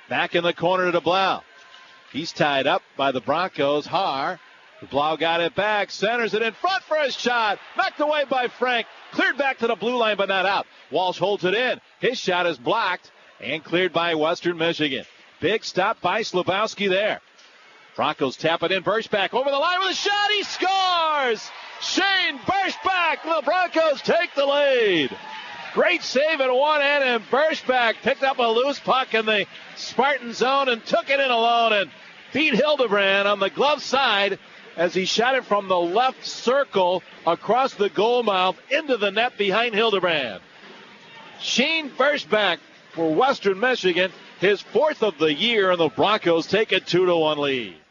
Back in the corner to DeBlau. He's tied up by the Broncos. DeBlau got it back. Centers it in front for his shot. Knocked away by Frank. Cleared back to the blue line, but not out. Walsh holds it in. His shot is blocked and cleared by Western Michigan. Big stop by Slabowski there. Broncos tap it in. Burschback over the line with a shot. He scores! Shane Burschback. The Broncos take the lead. Great save at one end, and Burschback picked up a loose puck in the Spartan zone and took it in alone and beat Hildebrand on the glove side as he shot it from the left circle across the goal mouth into the net behind Hildebrand. Shane Burschback for Western Michigan, his fourth of the year, and the Broncos take a 2-1 lead.